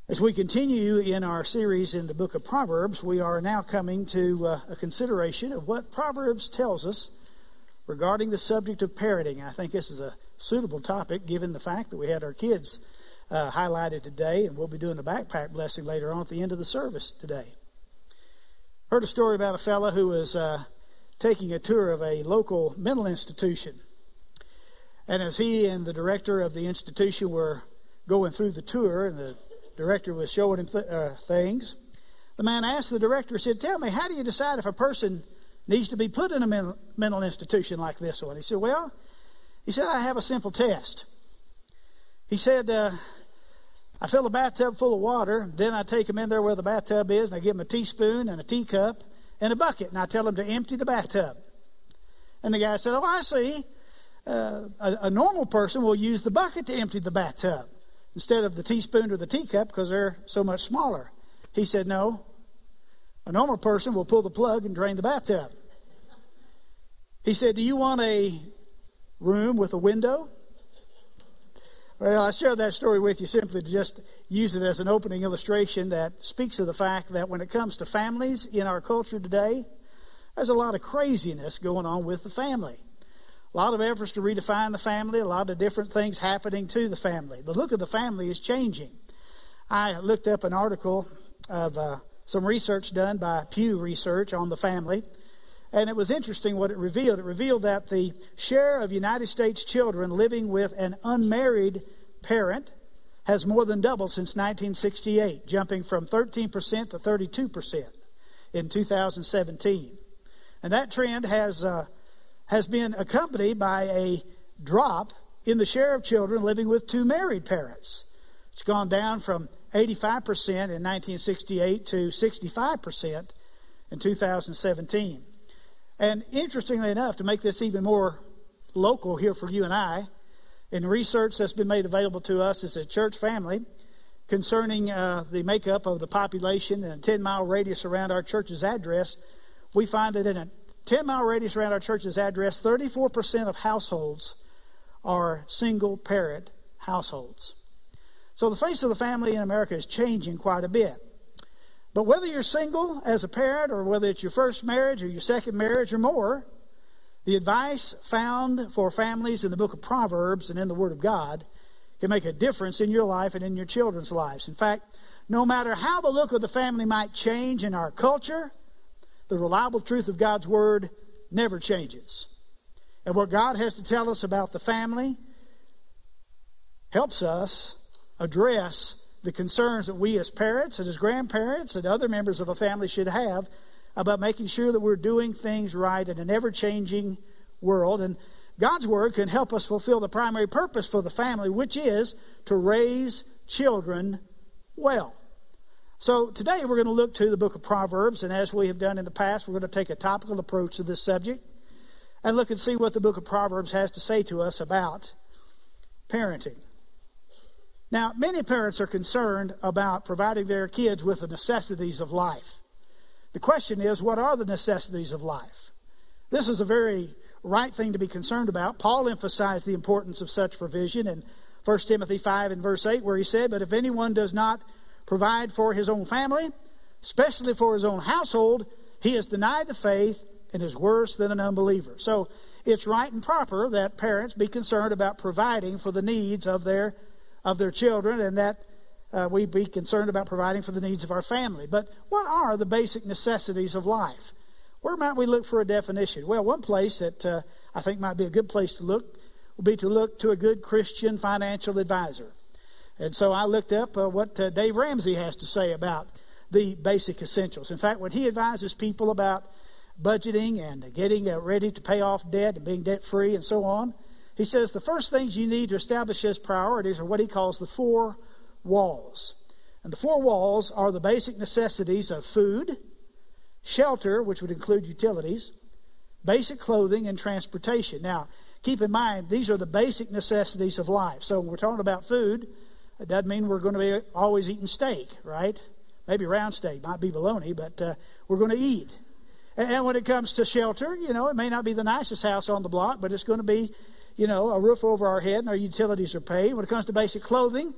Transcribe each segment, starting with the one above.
As we continue in our series in the book of Proverbs, we are now coming to a consideration of what Proverbs tells us regarding the subject of parenting. I think this is a suitable topic given the fact that we had our kids highlighted today, and we'll be doing a backpack blessing later on at the end of the service today. Heard a story about a fellow who was taking a tour of a local mental institution. And as he and the director of the institution were going through the tour, and the director was showing him things, the man asked the director, said, "Tell me, how do you decide if a person needs to be put in a mental institution like this one?" He said, I have a simple test. He said, I fill a bathtub full of water, then I take them in there where the bathtub is, and I give them a teaspoon and a teacup and a bucket, and I tell them to empty the bathtub. And the guy said, "Oh, I see. A normal person will use the bucket to empty the bathtub instead of the teaspoon or the teacup because they're so much smaller." He said, "No, a normal person will pull the plug and drain the bathtub." He said, "Do you want a room with a window?" Well, I share that story with you simply to just use it as an opening illustration that speaks of the fact that when it comes to families in our culture today, there's a lot of craziness going on with the family. A lot of efforts to redefine the family, a lot of different things happening to the family. The look of the family is changing. I looked up an article of some research done by Pew Research on the family, and it was interesting what it revealed. It revealed that the share of United States children living with an unmarried parent has more than doubled since 1968, jumping from 13% to 32% in 2017. And that trend has been accompanied by a drop in the share of children living with two married parents. It's gone down from 85% in 1968 to 65% in 2017. And interestingly enough, to make this even more local here for you and I, in research that's been made available to us as a church family concerning the makeup of the population in a 10-mile radius around our church's address, we find that in a 10-mile radius around our church's address, 34% of households are single-parent households. So the face of the family in America is changing quite a bit. But whether you're single as a parent or whether it's your first marriage or your second marriage or more, the advice found for families in the book of Proverbs and in the Word of God can make a difference in your life and in your children's lives. In fact, no matter how the look of the family might change in our culture, the reliable truth of God's Word never changes. And what God has to tell us about the family helps us address the concerns that we as parents and as grandparents and other members of a family should have about making sure that we're doing things right in an ever-changing world. And God's Word can help us fulfill the primary purpose for the family, which is to raise children well. So today we're going to look to the book of Proverbs, and as we have done in the past, we're going to take a topical approach to this subject and look and see what the book of Proverbs has to say to us about parenting. Now, many parents are concerned about providing their kids with the necessities of life. The question is, what are the necessities of life? This is a very right thing to be concerned about. Paul emphasized the importance of such provision in 1 Timothy 5 and verse 8, where he said, "But if anyone does not provide for his own family, especially for his own household, he has denied the faith and is worse than an unbeliever." So it's right and proper that parents be concerned about providing for the needs of their children, and that we be concerned about providing for the needs of our family. But what are the basic necessities of life? Where might we look for a definition? Well, one place that I think might be a good place to look would be to look to a good Christian financial advisor. And so I looked up what Dave Ramsey has to say about the basic essentials. In fact, when he advises people about budgeting and getting ready to pay off debt and being debt-free and so on, he says the first things you need to establish as priorities are what he calls the 4 walls. And the 4 walls are the basic necessities of food, shelter, which would include utilities, basic clothing, and transportation. Now, keep in mind, these are the basic necessities of life. So when we're talking about food, it doesn't mean we're going to be always eating steak, right? Maybe round steak, might be bologna, but we're going to eat. And when it comes to shelter, it may not be the nicest house on the block, but it's going to be, a roof over our head and our utilities are paid. When it comes to basic clothing,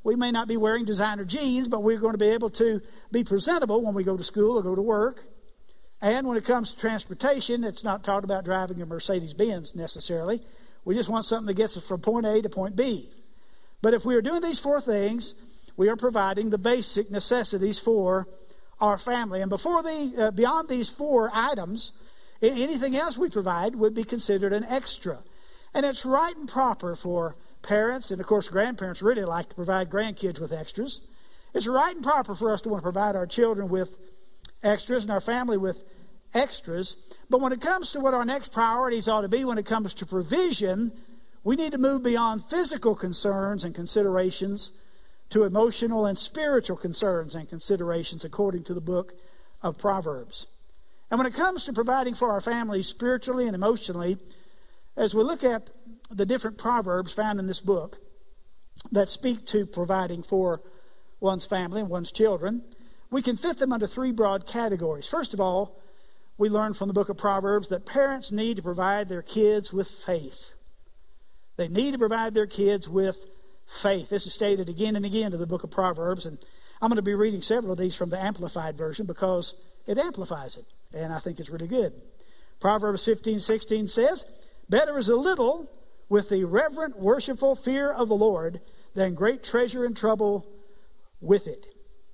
we may not be wearing designer jeans, but we're going to be able to be presentable when we go to school or go to work. And when it comes to transportation, it's not talked about driving a Mercedes-Benz necessarily. We just want something that gets us from point A to point B. But if we are doing these four things, we are providing the basic necessities for our family. And beyond these four items, anything else we provide would be considered an extra. And it's right and proper for parents, and of course grandparents really like to provide grandkids with extras. It's right and proper for us to want to provide our children with extras and our family with extras. But when it comes to what our next priorities ought to be when it comes to provision, we need to move beyond physical concerns and considerations to emotional and spiritual concerns and considerations according to the book of Proverbs. And when it comes to providing for our families spiritually and emotionally, as we look at the different proverbs found in this book that speak to providing for one's family and one's children, we can fit them under three broad categories. First of all, we learn from the book of Proverbs that parents need to provide their kids with faith. They need to provide their kids with faith. This is stated again and again in the book of Proverbs, and I'm going to be reading several of these from the Amplified Version because it amplifies it, and I think it's really good. Proverbs 15:16 says, "Better is a little with the reverent, worshipful fear of the Lord than great treasure and trouble with it."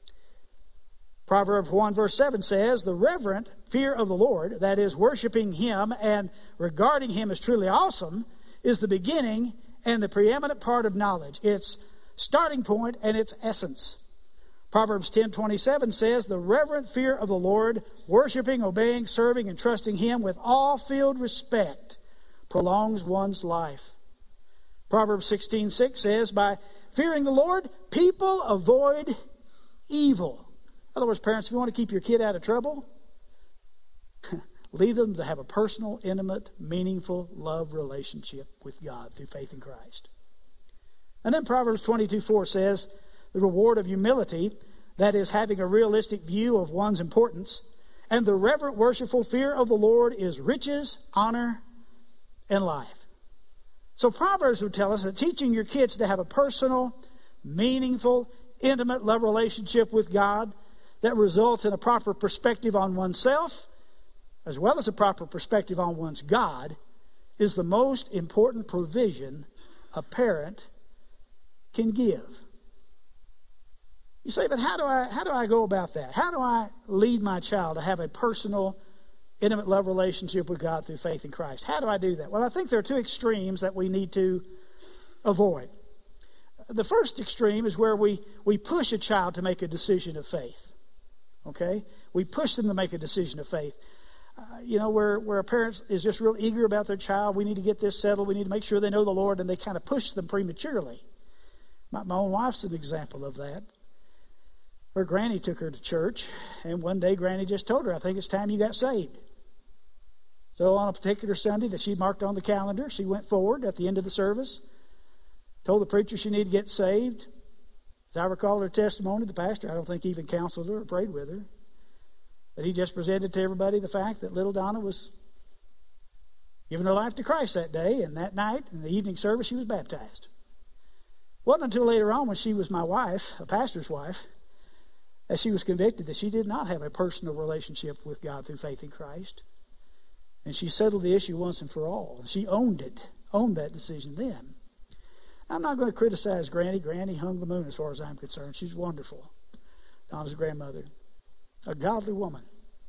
Proverbs 1 verse 7 says, "The reverent fear of the Lord," that is, worshiping Him and regarding Him as truly awesome, "is the beginning and the preeminent part of knowledge," its starting point and its essence. Proverbs 10:27 says, "The reverent fear of the Lord, worshiping, obeying, serving, and trusting Him with all-filled respect, prolongs one's life." Proverbs 16:6 says, "By fearing the Lord, people avoid evil." In other words, parents, if you want to keep your kid out of trouble, lead them to have a personal, intimate, meaningful love relationship with God through faith in Christ. And then Proverbs 22:4 says, "The reward of humility," that is, having a realistic view of one's importance, "and the reverent, worshipful fear of the Lord is riches, honor, and life." So Proverbs would tell us that teaching your kids to have a personal, meaningful, intimate love relationship with God that results in a proper perspective on oneself, as well as a proper perspective on one's God, is the most important provision a parent can give. You say, but how do I go about that? How do I lead my child to have a personal, intimate love relationship with God through faith in Christ? How do I do that? Well, I think there are two extremes that we need to avoid. The first extreme is where we push a child to make a decision of faith. Okay? We push them to make a decision of faith. Where a parent is just real eager about their child. We need to get this settled. We need to make sure they know the Lord, and they kind of push them prematurely. My own wife's an example of that. Her granny took her to church, and one day granny just told her, "I think it's time you got saved." So on a particular Sunday that she marked on the calendar, she went forward at the end of the service, told the preacher she needed to get saved. As I recall her testimony, the pastor, I don't think, even counseled her or prayed with her. But he just presented to everybody the fact that little Donna was giving her life to Christ that day, and that night, in the evening service, she was baptized. It wasn't until later on when she was my wife, a pastor's wife, that she was convicted that she did not have a personal relationship with God through faith in Christ. And she settled the issue once and for all. She owned that decision then. I'm not going to criticize Granny. Granny hung the moon as far as I'm concerned. She's wonderful. Donna's grandmother. A godly woman.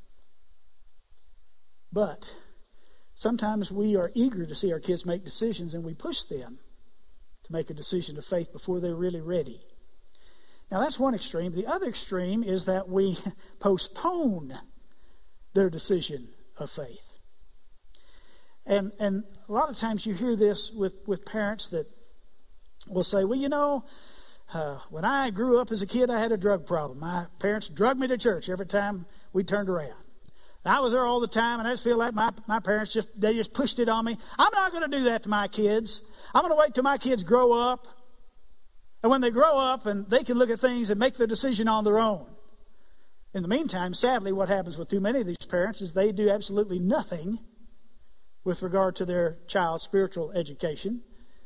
But sometimes we are eager to see our kids make decisions, and we push them to make a decision of faith before they're really ready. Now, that's one extreme. The other extreme is that we postpone their decision of faith. And a lot of times you hear this with parents that will say, well, when I grew up as a kid, I had a drug problem. My parents drugged me to church every time we turned around. I was there all the time, and I just feel like my parents just pushed it on me. I'm not going to do that to my kids. I'm going to wait till my kids grow up. And when they grow up, and they can look at things and make their decision on their own. In the meantime, sadly, what happens with too many of these parents is they do absolutely nothing with regard to their child's spiritual education.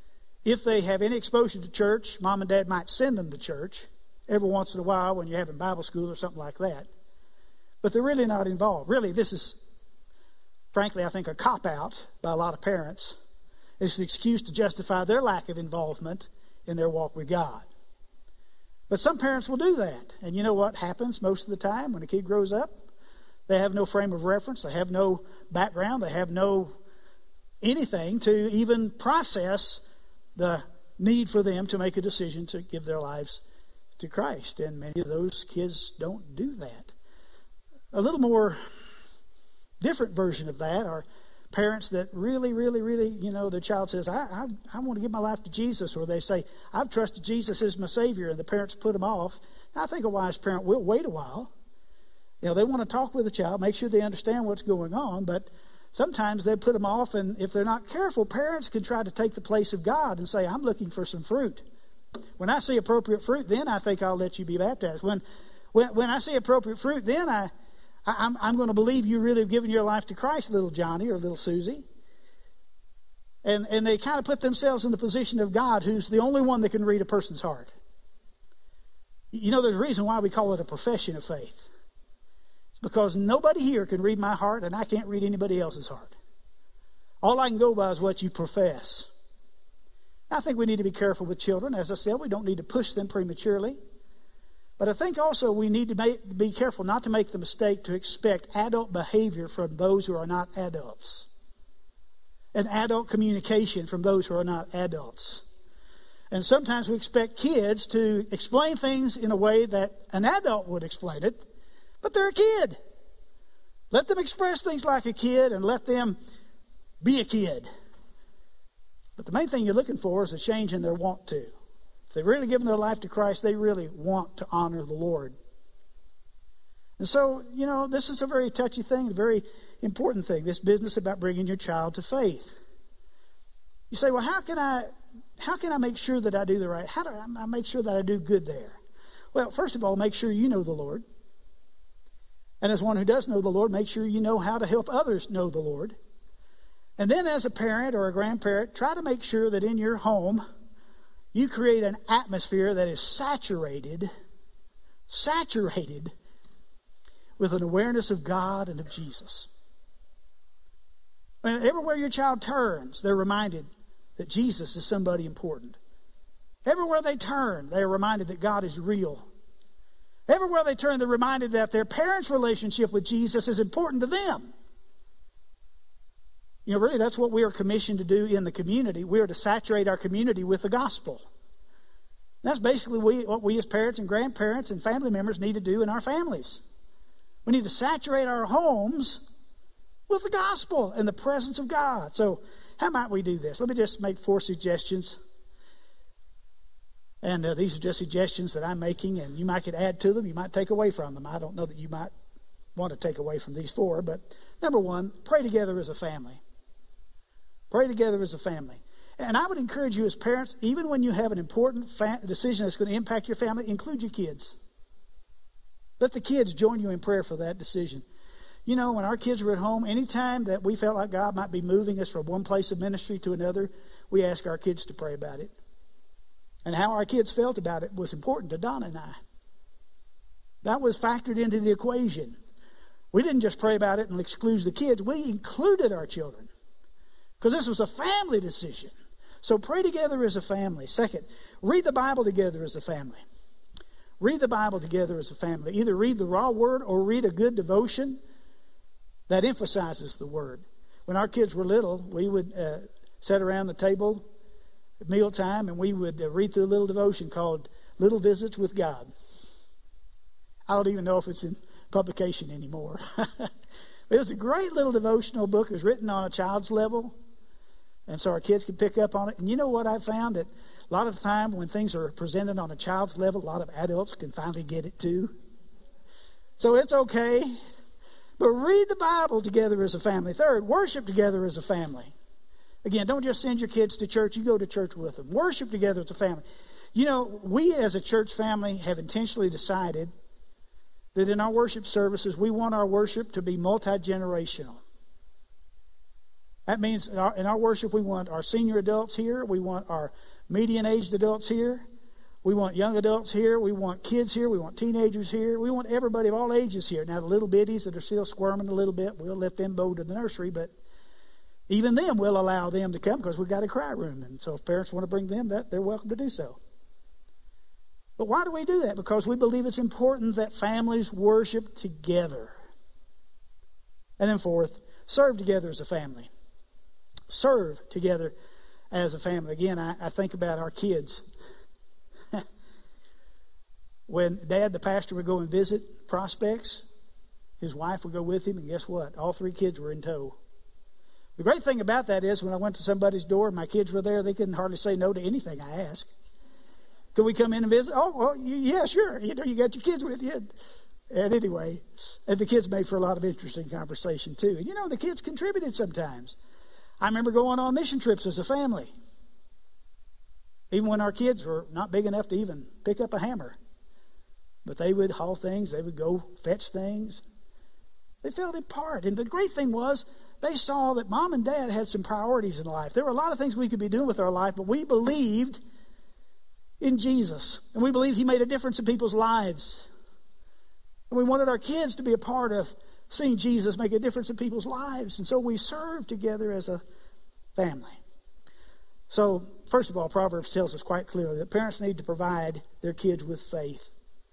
if they have any exposure to church, mom and dad might send them to church every once in a while when you're having Bible school or something like that. But they're really not involved. Really, this is, frankly, I think a cop-out by a lot of parents. It's an excuse to justify their lack of involvement in their walk with God. But some parents will do that. And you know what happens most of the time when a kid grows up? They have no frame of reference. They have no background. They have no anything to even process the need for them to make a decision to give their lives to Christ. And many of those kids don't do that. A little more different version of that are parents that really, their child says, I want to give my life to Jesus. Or they say, I've trusted Jesus as my Savior, and the parents put them off. Now, I think a wise parent will wait a while. They want to talk with the child, make sure they understand what's going on, but sometimes they put them off, and if they're not careful, parents can try to take the place of God and say, I'm looking for some fruit. When I see appropriate fruit, then I think I'll let you be baptized. When I see appropriate fruit, then I'm going to believe you really have given your life to Christ, little Johnny or little Susie. And they kind of put themselves in the position of God, who's the only one that can read a person's heart. There's a reason why we call it a profession of faith. It's because nobody here can read my heart, and I can't read anybody else's heart. All I can go by is what you profess. I think we need to be careful with children. As I said, we don't need to push them prematurely. But I think also we need to be careful not to make the mistake to expect adult behavior from those who are not adults. And adult communication from those who are not adults. And sometimes we expect kids to explain things in a way that an adult would explain it, but they're a kid. Let them express things like a kid and let them be a kid. But the main thing you're looking for is a change in their want to. If they've really given their life to Christ, they really want to honor the Lord. And so, this is a very touchy thing, a very important thing, this business about bringing your child to faith. You say, well, how can I make sure that I do the right? How do I make sure that I do good there? Well, first of all, make sure you know the Lord. And as one who does know the Lord, make sure you know how to help others know the Lord. And then as a parent or a grandparent, try to make sure that in your home, you create an atmosphere that is saturated with an awareness of God and of Jesus. Everywhere your child turns, they're reminded that Jesus is somebody important. Everywhere they turn, they are reminded that God is real. Everywhere they turn, they're reminded that their parents' relationship with Jesus is important to them. Really, that's what we are commissioned to do in the community. We are to saturate our community with the gospel. That's basically what we as parents and grandparents and family members need to do in our families. We need to saturate our homes with the gospel and the presence of God. So how might we do this? Let me just make 4 suggestions. And these are just suggestions that I'm making, and you might could add to them. You might take away from them. I don't know that you might want to take away from these 4. But number 1, pray together as a family. Pray together as a family. And I would encourage you as parents, even when you have an important decision that's going to impact your family, include your kids. Let the kids join you in prayer for that decision. When our kids were at home, anytime that we felt like God might be moving us from one place of ministry to another, we asked our kids to pray about it. And how our kids felt about it was important to Donna and I. That was factored into the equation. We didn't just pray about it and exclude the kids. We included our children. Because this was a family decision. So pray together as a family. Second, read the Bible together as a family. Read the Bible together as a family. Either read the raw word or read a good devotion that emphasizes the word. When our kids were little, we would sit around the table at mealtime and we would read through a little devotion called Little Visits with God. I don't even know if it's in publication anymore. It was a great little devotional book. It was written on a child's level. And so our kids could pick up on it. And you know what I found? That a lot of the time when things are presented on a child's level, a lot of adults can finally get it too. So it's okay. But read the Bible together as a family. Third, worship together as a family. Again, don't just send your kids to church. You go to church with them. Worship together as a family. We as a church family have intentionally decided that in our worship services, we want our worship to be multi-generational. That means in our worship we want our senior adults here. We want our median-aged adults here. We want young adults here. We want kids here. We want teenagers here. We want everybody of all ages here. Now, the little bitties that are still squirming a little bit, we'll let them go to the nursery, but even them, we'll allow them to come because we've got a cry room. And so if parents want to bring them, they're welcome to do so. But why do we do that? Because we believe it's important that families worship together. And then fourth, serve together as a family. Serve together as a family. Again, I think about our kids. When Dad, the pastor, would go and visit prospects, his wife would go with him, and guess what? All three kids were in tow. The great thing about that is when I went to somebody's door and my kids were there, they couldn't hardly say no to anything I asked. Could we come in and visit? Oh, well, yeah, sure. You got your kids with you. And anyway, and the kids made for a lot of interesting conversation too. And the kids contributed sometimes. I remember going on mission trips as a family. Even when our kids were not big enough to even pick up a hammer. But they would haul things. They would go fetch things. They felt a part. And the great thing was they saw that Mom and Dad had some priorities in life. There were a lot of things we could be doing with our life, but we believed in Jesus. And we believed He made a difference in people's lives. And we wanted our kids to be a part of seeing Jesus make a difference in people's lives. And so we served together as a family. So, first of all, Proverbs tells us quite clearly that parents need to provide their kids with faith.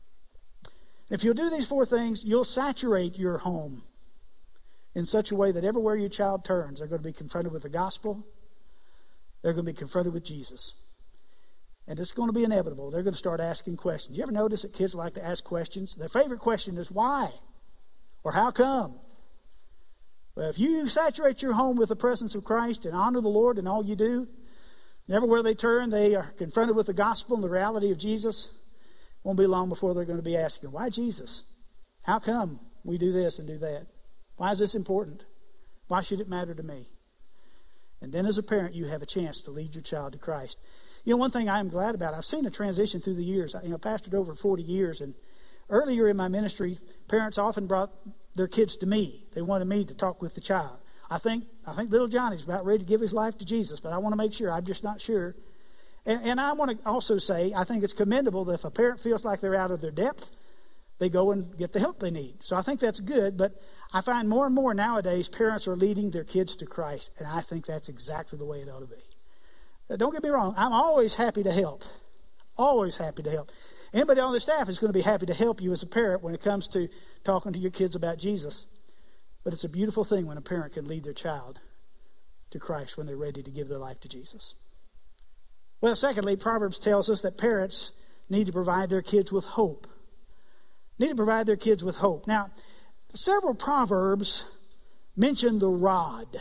If you'll do these four things, you'll saturate your home in such a way that everywhere your child turns, they're going to be confronted with the gospel. They're going to be confronted with Jesus. And it's going to be inevitable. They're going to start asking questions. You ever notice that kids like to ask questions? Their favorite question is why? Or how come? Well, if you saturate your home with the presence of Christ and honor the Lord in all you do, and everywhere they turn, they are confronted with the gospel and the reality of Jesus. It won't be long before they're going to be asking, why Jesus? How come we do this and do that? Why is this important? Why should it matter to me? And then as a parent, you have a chance to lead your child to Christ. One thing I am glad about, I've seen a transition through the years. I pastored over 40 years, and earlier in my ministry, parents often brought their kids to me. They wanted me to talk with the child. I think little Johnny's about ready to give his life to Jesus, but I want to make sure. I'm just not sure. And I want to also say, I think it's commendable that if a parent feels like they're out of their depth, they go and get the help they need. So I think that's good, but I find more and more nowadays parents are leading their kids to Christ, and I think that's exactly the way it ought to be. Don't get me wrong, I'm always happy to help. Always happy to help. Anybody on the staff is going to be happy to help you as a parent when it comes to talking to your kids about Jesus. But it's a beautiful thing when a parent can lead their child to Christ when they're ready to give their life to Jesus. Well, secondly, Proverbs tells us that parents need to provide their kids with hope. Need to provide their kids with hope. Now, several Proverbs mention the rod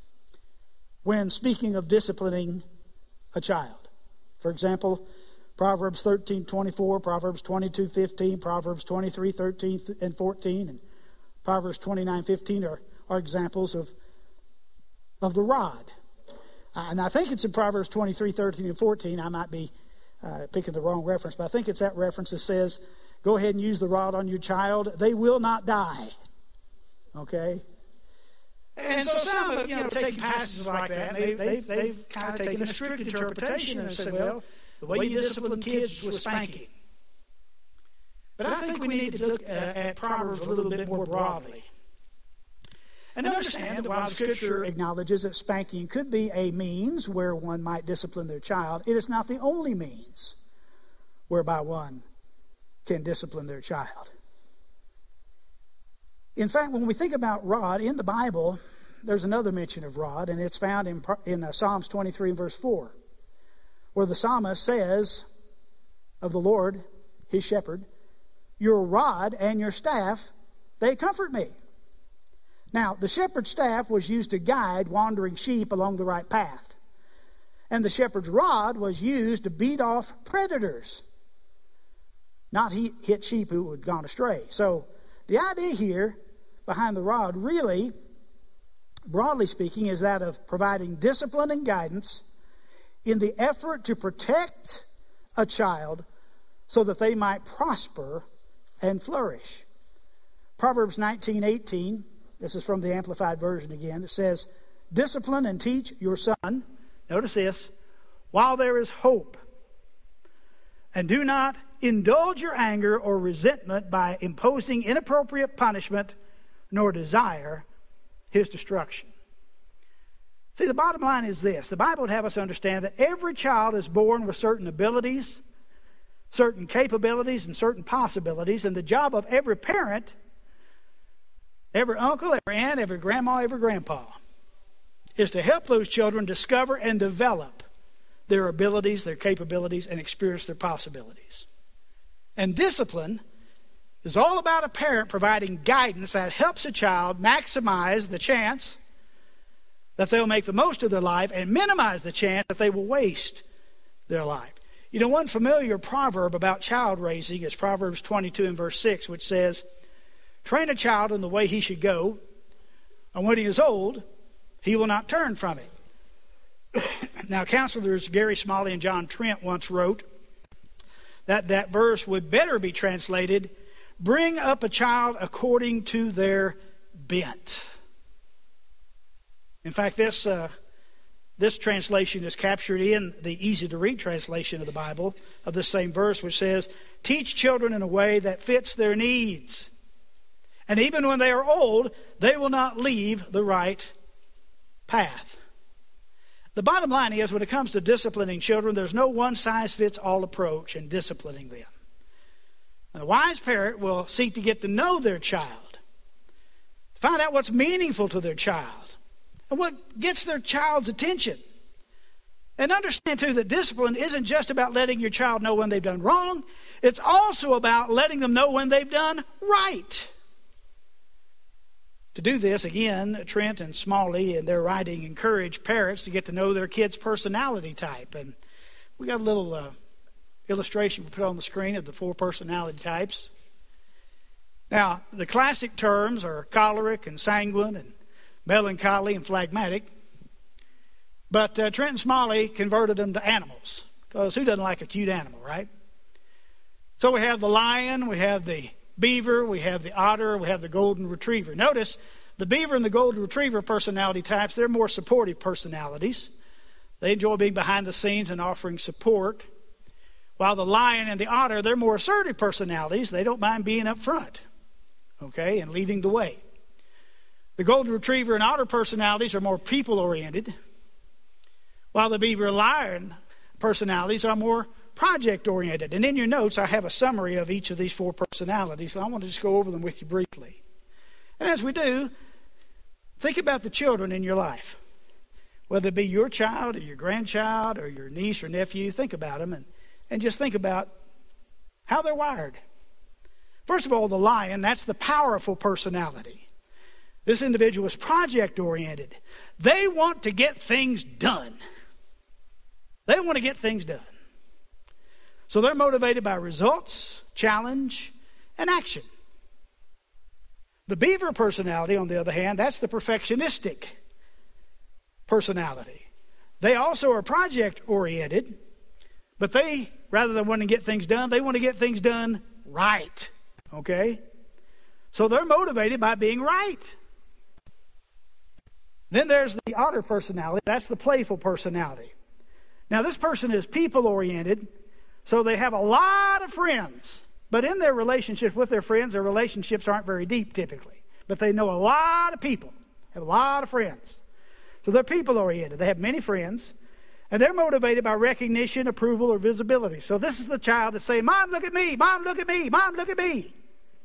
when speaking of disciplining a child. For example, Proverbs 13:24, Proverbs 22:15, Proverbs 23:13 and 14, and Proverbs 29:15 are examples of the rod. And I think it's in Proverbs 23:13 and 14. I might be picking the wrong reference, but I think it's that reference that says, go ahead and use the rod on your child. They will not die. Okay? And so some have, taken passages like that, and they've kind of taken a strict interpretation and said, well, the way you discipline kids is with spanking. But I think we need to look at Proverbs a little bit more broadly. And understand that while the Scripture acknowledges that spanking could be a means where one might discipline their child, it is not the only means whereby one can discipline their child. In fact, when we think about rod in the Bible, there's another mention of rod, and it's found in Psalms 23 and verse 4, where the psalmist says of the Lord, his shepherd, your rod and your staff, they comfort me. Now, the shepherd's staff was used to guide wandering sheep along the right path. And the shepherd's rod was used to beat off predators, not hit sheep who had gone astray. So the idea here behind the rod really, broadly speaking, is that of providing discipline and guidance in the effort to protect a child so that they might prosper and flourish. Proverbs 19:18, this is from the Amplified Version again, it says, discipline and teach your son, notice this, while there is hope. And do not indulge your anger or resentment by imposing inappropriate punishment, nor desire his destruction. See, the bottom line is this. The Bible would have us understand that every child is born with certain abilities, certain capabilities, and certain possibilities. And the job of every parent, every uncle, every aunt, every grandma, every grandpa, is to help those children discover and develop their abilities, their capabilities, and experience their possibilities. And discipline is all about a parent providing guidance that helps a child maximize the chance that they'll make the most of their life and minimize the chance that they will waste their life. You know, one familiar proverb about child raising is Proverbs 22 and verse 6, which says, "Train a child in the way he should go, and when he is old, he will not turn from it." Now, counselors Gary Smalley and John Trent once wrote that verse would better be translated, "Bring up a child according to their bent." In fact, this translation is captured in the easy-to-read translation of the Bible of the same verse, which says, "Teach children in a way that fits their needs. And even when they are old, they will not leave the right path." The bottom line is, when it comes to disciplining children, there's no one-size-fits-all approach in disciplining them. And a wise parent will seek to get to know their child, find out what's meaningful to their child, and what gets their child's attention. And understand, too, that discipline isn't just about letting your child know when they've done wrong. It's also about letting them know when they've done right. To do this, again, Trent and Smalley in their writing encourage parents to get to know their kid's personality type. And we got a little illustration we put on the screen of the 4 personality types. Now, the classic terms are choleric and sanguine and melancholy and phlegmatic. But Trent and Smalley converted them to animals, because who doesn't like a cute animal, right? So we have the lion, we have the beaver, we have the otter, we have the golden retriever. Notice the beaver and the golden retriever personality types, they're more supportive personalities. They enjoy being behind the scenes and offering support. While the lion and the otter, they're more assertive personalities. They don't mind being up front, okay, and leading the way. The golden retriever and otter personalities are more people-oriented, while the beaver and lion personalities are more project-oriented. And in your notes, I have a summary of each of these 4 personalities, and I want to just go over them with you briefly. And as we do, think about the children in your life. Whether it be your child or your grandchild or your niece or nephew, think about them and just think about how they're wired. First of all, the lion, that's the powerful personality. This individual is project-oriented. They want to get things done. They want to get things done. So they're motivated by results, challenge, and action. The beaver personality, on the other hand, that's the perfectionistic personality. They also are project-oriented, but they, rather than wanting to get things done, they want to get things done right. Okay? So they're motivated by being right. Then there's the otter personality. That's the playful personality. Now, this person is people-oriented, so they have a lot of friends. But in their relationships with their friends, their relationships aren't very deep typically. But they know a lot of people, have a lot of friends. So they're people-oriented. They have many friends. And they're motivated by recognition, approval, or visibility. So this is the child that's saying, "Mom, look at me. Mom, look at me. Mom, look at me."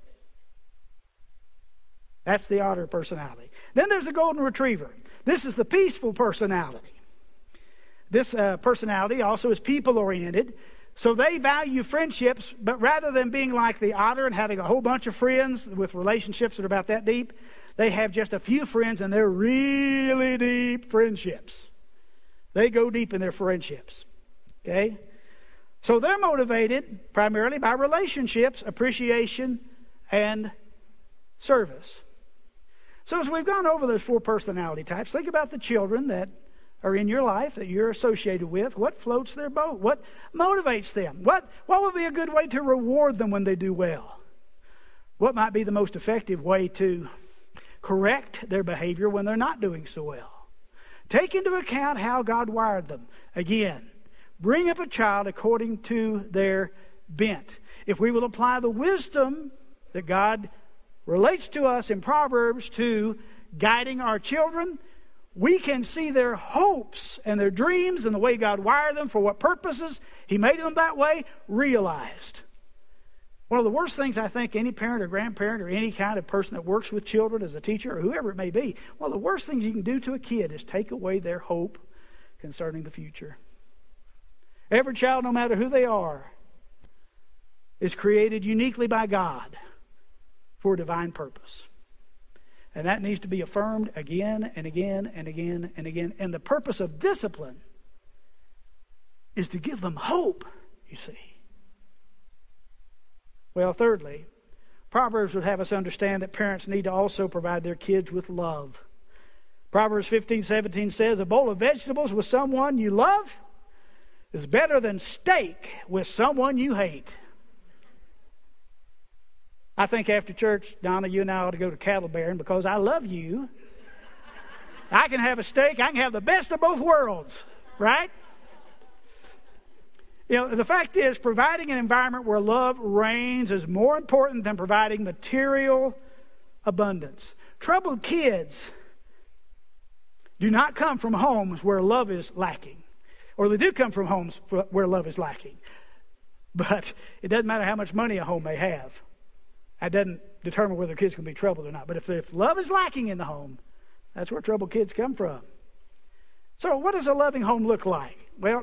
That's the otter personality. Then there's the golden retriever. This is the peaceful personality. This personality also is people-oriented. So they value friendships, but rather than being like the otter and having a whole bunch of friends with relationships that are about that deep, they have just a few friends, and they're really deep friendships. They go deep in their friendships. Okay? So they're motivated primarily by relationships, appreciation, and service. So as we've gone over those 4 personality types, think about the children that are in your life that you're associated with. What floats their boat? What motivates them? What would be a good way to reward them when they do well? What might be the most effective way to correct their behavior when they're not doing so well? Take into account how God wired them. Again, bring up a child according to their bent. If we will apply the wisdom that God relates to us in Proverbs to guiding our children, we can see their hopes and their dreams and the way God wired them for what purposes He made them that way realized. One of the worst things I think any parent or grandparent or any kind of person that works with children as a teacher or whoever it may be, one of the worst things you can do to a kid is take away their hope concerning the future. Every child, no matter who they are, is created uniquely by God for a divine purpose. And that needs to be affirmed again and again and again and again. And the purpose of discipline is to give them hope, you see. Well, thirdly, Proverbs would have us understand that parents need to also provide their kids with love. Proverbs 15:17 says, a bowl of vegetables with someone you love is better than steak with someone you hate. I think after church, Donna, you and I ought to go to Cattle Baron because I love you. I can have a steak. I can have the best of both worlds, right? You know, the fact is, providing an environment where love reigns is more important than providing material abundance. Troubled kids do not come from homes where love is lacking. Or they do come from homes where love is lacking. But it doesn't matter how much money a home may have. That doesn't determine whether kids can be troubled or not. But if love is lacking in the home, that's where troubled kids come from. So what does a loving home look like? Well,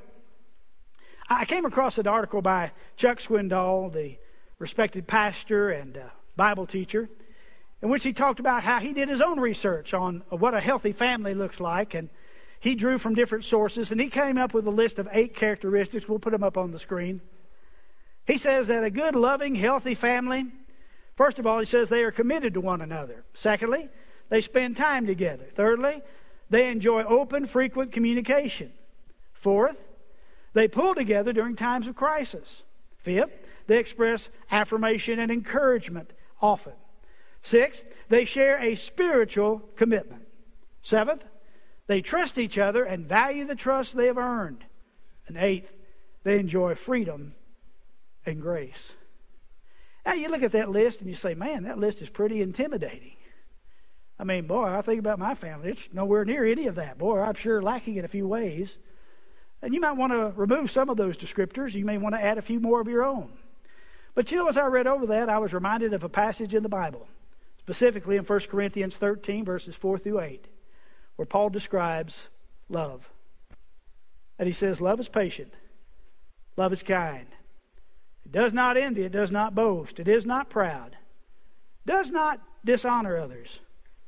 I came across an article by Chuck Swindoll, the respected pastor and Bible teacher, in which he talked about how he did his own research on what a healthy family looks like. And he drew from different sources, and he came up with a list of 8 characteristics. We'll put them up on the screen. He says that a good, loving, healthy family, first of all, he says they are committed to one another. Secondly, they spend time together. Thirdly, they enjoy open, frequent communication. Fourth, they pull together during times of crisis. Fifth, they express affirmation and encouragement often. Sixth, they share a spiritual commitment. Seventh, they trust each other and value the trust they have earned. And eighth, they enjoy freedom and grace. Now you look at that list and you say, man, that list is pretty intimidating. I mean, boy, I think about my family. It's nowhere near any of that. Boy, I'm sure lacking in a few ways. And you might want to remove some of those descriptors. You may want to add a few more of your own. But you know, as I read over that, I was reminded of a passage in the Bible, specifically in 1 Corinthians 13, verses 4 through 8, where Paul describes love. And he says, love is patient. Love is kind. It does not envy. It does not boast. It is not proud. Does not dishonor others.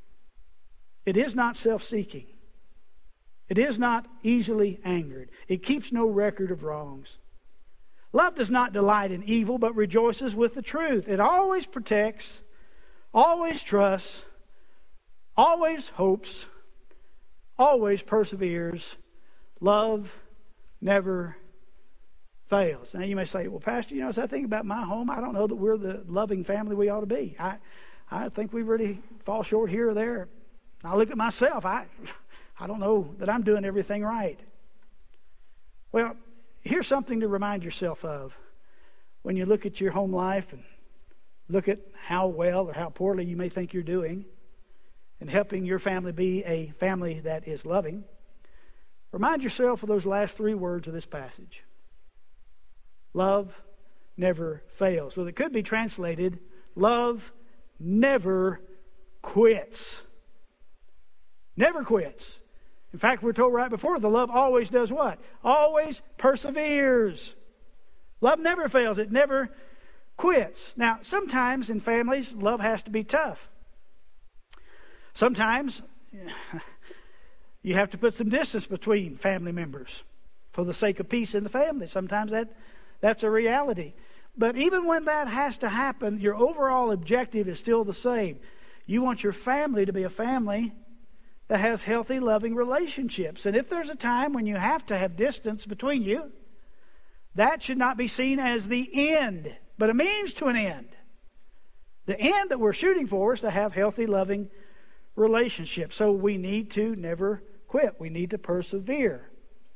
It is not self-seeking. It is not easily angered. It keeps no record of wrongs. Love does not delight in evil, but rejoices with the truth. It always protects, always trusts, always hopes, always perseveres. Love never fails. Now you may say, well, Pastor, you know, as I think about my home, I don't know that we're the loving family we ought to be. I think we really fall short here or there. I look at myself. I don't know that I'm doing everything right. Well, here's something to remind yourself of when you look at your home life and look at how well or how poorly you may think you're doing in helping your family be a family that is loving. Remind yourself of those last 3 words of this passage. Love never fails. Well, it could be translated, love never quits. Never quits. In fact, we're told right before, the love always does what? Always perseveres. Love never fails. It never quits. Now, sometimes in families, love has to be tough. Sometimes you have to put some distance between family members for the sake of peace in the family. Sometimes that's a reality. But even when that has to happen, your overall objective is still the same. You want your family to be a family that has healthy, loving relationships. And if there's a time when you have to have distance between you, that should not be seen as the end, but a means to an end. The end that we're shooting for is to have healthy, loving relationships. So we need to never quit. We need to persevere.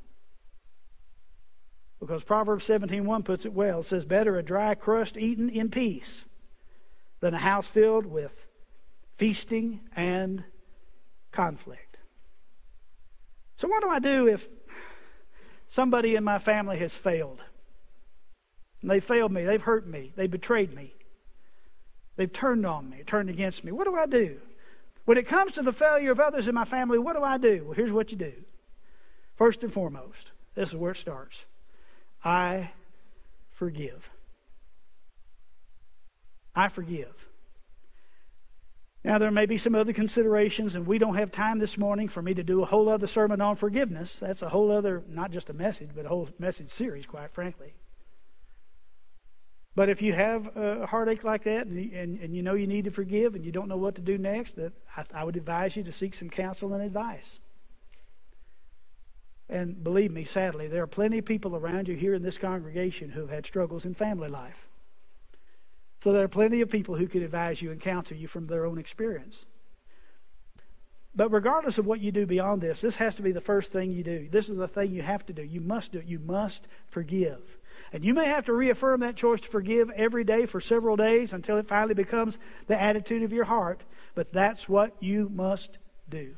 Because Proverbs 17:1 puts it well. It says, better a dry crust eaten in peace than a house filled with feasting and conflict. So what do I do if somebody in my family has failed? And they failed me. They've hurt me. They betrayed me. They've turned on me, turned against me. What do I do? When it comes to the failure of others in my family, what do I do? Well, here's what you do. First and foremost, this is where it starts. I forgive. I forgive. Now, there may be some other considerations, and we don't have time this morning for me to do a whole other sermon on forgiveness. That's a whole other, not just a message, but a whole message series, quite frankly. But if you have a heartache like that, and you know you need to forgive, and you don't know what to do next, I would advise you to seek some counsel and advice. And believe me, sadly, there are plenty of people around you here in this congregation who have had struggles in family life. So there are plenty of people who could advise you and counsel you from their own experience. But regardless of what you do beyond this has to be the first thing you do. This is the thing you have to do. You must do it. You must forgive. And you may have to reaffirm that choice to forgive every day for several days until it finally becomes the attitude of your heart. But that's what you must do.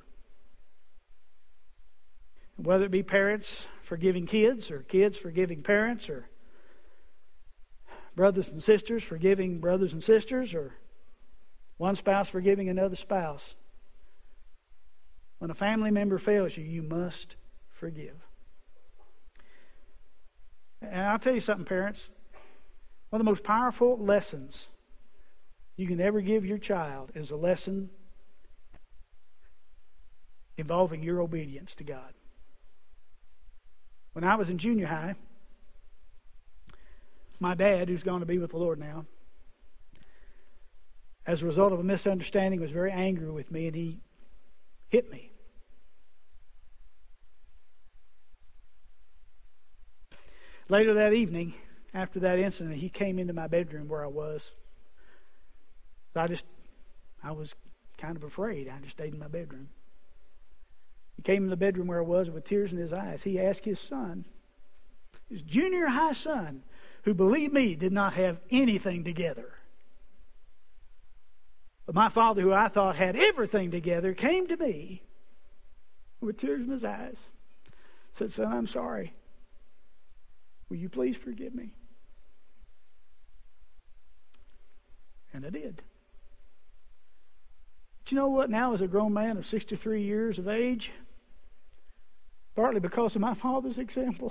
Whether it be parents forgiving kids, or kids forgiving parents, or brothers and sisters forgiving brothers and sisters, or one spouse forgiving another spouse. When a family member fails you, you must forgive. And I'll tell you something, parents. One of the most powerful lessons you can ever give your child is a lesson involving your obedience to God. When I was in junior high, my dad, who's gone to be with the Lord now, as a result of a misunderstanding, was very angry with me, and he hit me. Later that evening, after that incident, he came into my bedroom where I was. I was kind of afraid. I just stayed in my bedroom. He came in the bedroom where I was with tears in his eyes. He asked his son, his junior high son, who, believe me, did not have anything together. But my father, who I thought had everything together, came to me with tears in his eyes. Said, son, I'm sorry. Will you please forgive me? And I did. But you know what? Now, as a grown man of 63 years of age, partly because of my father's example,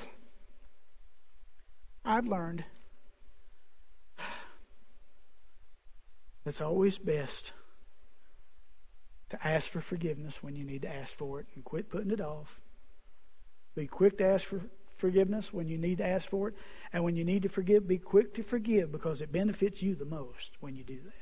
I've learned it's always best to ask for forgiveness when you need to ask for it, and quit putting it off. Be quick to ask for forgiveness when you need to ask for it, and when you need to forgive, be quick to forgive, because it benefits you the most when you do that.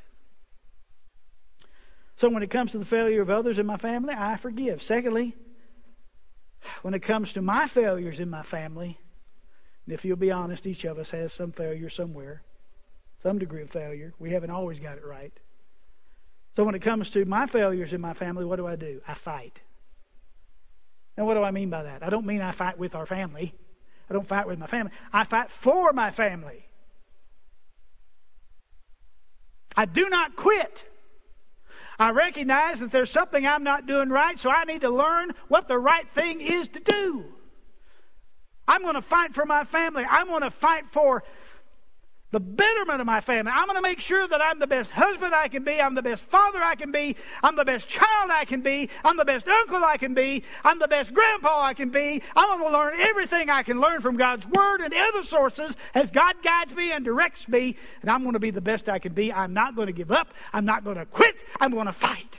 So when it comes to the failure of others in my family, I forgive. Secondly, when it comes to my failures in my family, and if you'll be honest, each of us has some failure somewhere, some degree of failure. We haven't always got it right. So when it comes to my failures in my family, what do? I fight. And what do I mean by that? I don't mean I fight with our family. I don't fight with my family. I fight for my family. I do not quit. I recognize that there's something I'm not doing right, so I need to learn what the right thing is to do. I'm going to fight for my family. I'm going to fight for the betterment of my family. I'm going to make sure that I'm the best husband I can be. I'm the best father I can be. I'm the best child I can be. I'm the best uncle I can be. I'm the best grandpa I can be. I'm going to learn everything I can learn from God's Word and other sources as God guides me and directs me. And I'm going to be the best I can be. I'm not going to give up. I'm not going to quit. I'm going to fight.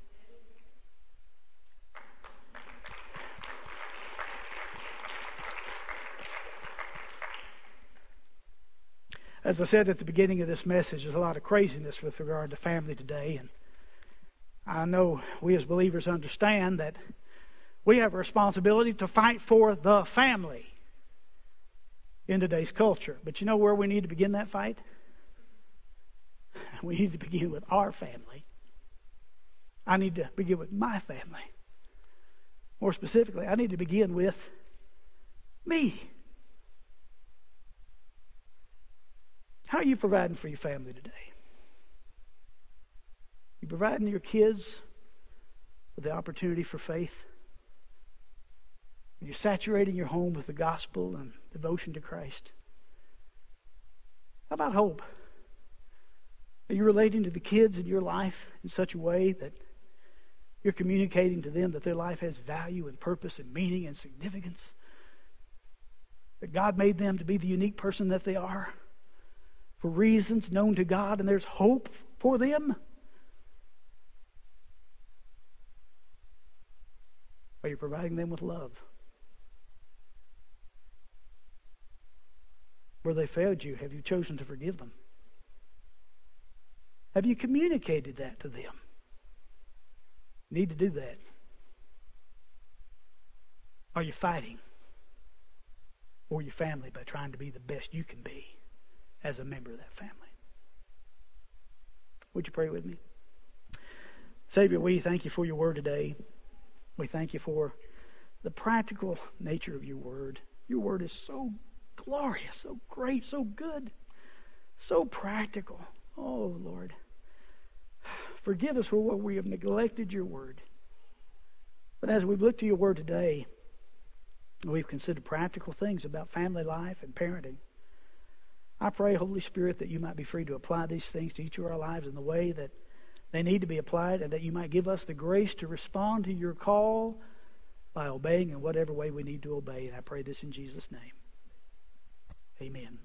As I said at the beginning of this message, there's a lot of craziness with regard to family today. And I know we as believers understand that we have a responsibility to fight for the family in today's culture. But you know where we need to begin that fight? We need to begin with our family. I need to begin with my family. More specifically, I need to begin with me. How are you providing for your family today? You providing your kids with the opportunity for faith? Are you saturating your home with the gospel and devotion to Christ? How about hope? Are you relating to the kids in your life in such a way that you're communicating to them that their life has value and purpose and meaning and significance? That God made them to be the unique person that they are for reasons known to God, and there's hope for them? Are you providing them with love? Where they failed you, have you chosen to forgive them? Have you communicated that to them? You need to do that. Are you fighting for your family by trying to be the best you can be as a member of that family? Would you pray with me? Savior, we thank you for your word today. We thank you for the practical nature of your word. Your word is so glorious, so great, so good, so practical. Oh, Lord, forgive us for what we have neglected your word. But as we've looked to your word today, we've considered practical things about family life and parenting. I pray, Holy Spirit, that you might be free to apply these things to each of our lives in the way that they need to be applied, and that you might give us the grace to respond to your call by obeying in whatever way we need to obey. And I pray this in Jesus' name. Amen.